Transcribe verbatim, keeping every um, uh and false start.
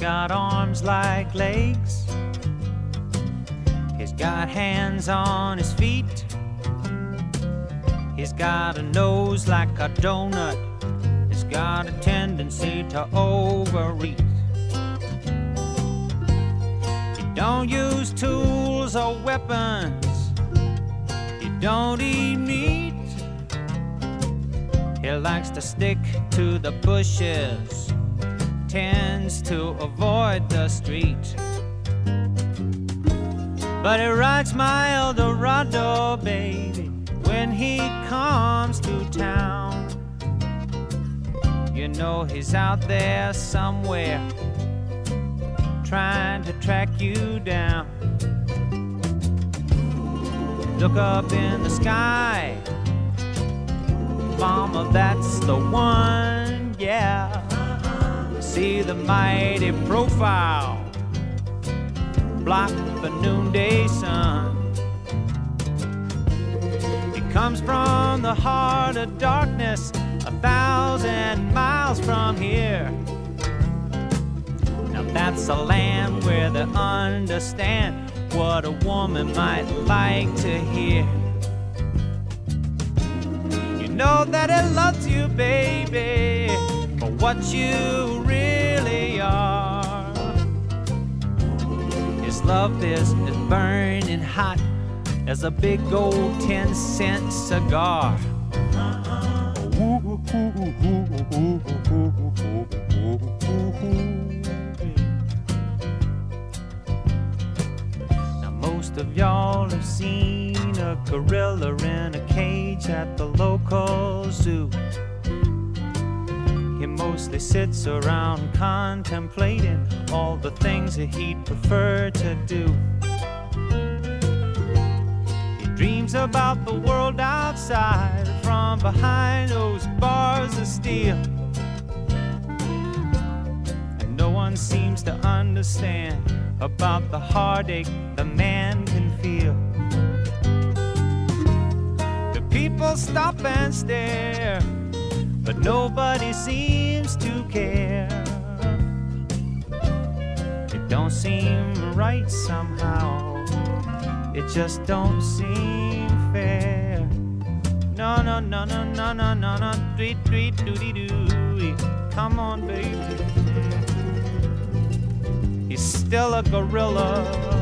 got arms like legs. He's got hands on his feet. He's got a nose like a donut. He's got a tendency to overeat. He don't use tools or weapons. He don't eat meat. He likes to stick to the bushes, tends to avoid the street. But he rides my Eldorado, baby, when he comes to town. You know he's out there somewhere, trying to track you down. Look up in the sky, mama, that's the one, yeah. See the mighty profile, block the noonday sun. He comes from the heart of darkness, a thousand miles from here. Now that's a land where they understand what a woman might like to hear. You know that he loves you, baby, for what you really are. His love is as burning hot as a big old ten cent cigar. Now most of y'all have seen a gorilla in a cage at the local zoo. He mostly sits around contemplating all the things that he'd prefer to do. He dreams about the world outside from behind those bars of steel. And no one seems to understand about the heartache the man can feel. The people stop and stare, but nobody seems to care. It don't seem right somehow. It just don't seem fair. No, no, no, no, no, no, no, no. Tweet, tweet, doody doo. Come on, baby. He's still a gorilla.